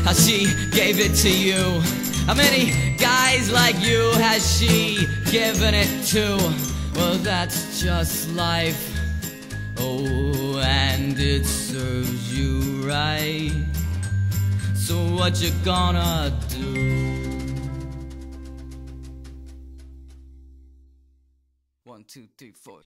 how she gave it to you. How many guys like you has she given it to? Well, that's just life. Oh, and it serves you right. So what you gonna do? 1, 2, 3, 4